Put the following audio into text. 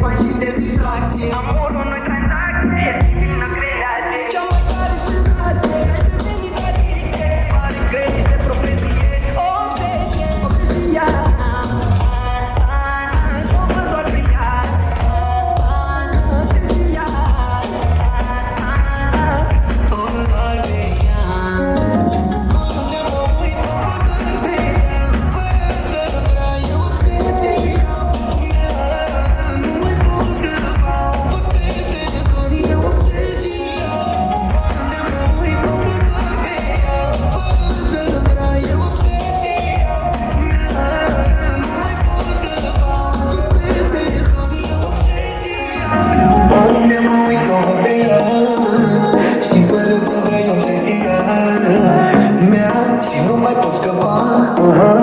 bani și de distracție. Amorul nu-i tranzacție, e divină creație. Cea mai tare senzație, ai devenit adicție. Pare că e de profesie, obsesie, obsesia. O văd doar pe ea, obsesia. O văd doar pe ea. Unde mă uit, o văd doar pe ea. Fără să vrea, e obsesia mea. Nu mai pot scăpa, o văd peste tot, e obsesia. Unde mă uit, o văd doar pe ea. Fără să vrea, e obsesia mea. Nu mai pot scăpa, o văd peste tot, e obsesia. Unde mă uit, o văd pe ea. Și fără să vrei obsesia mea. Și nu mai pot scăpa.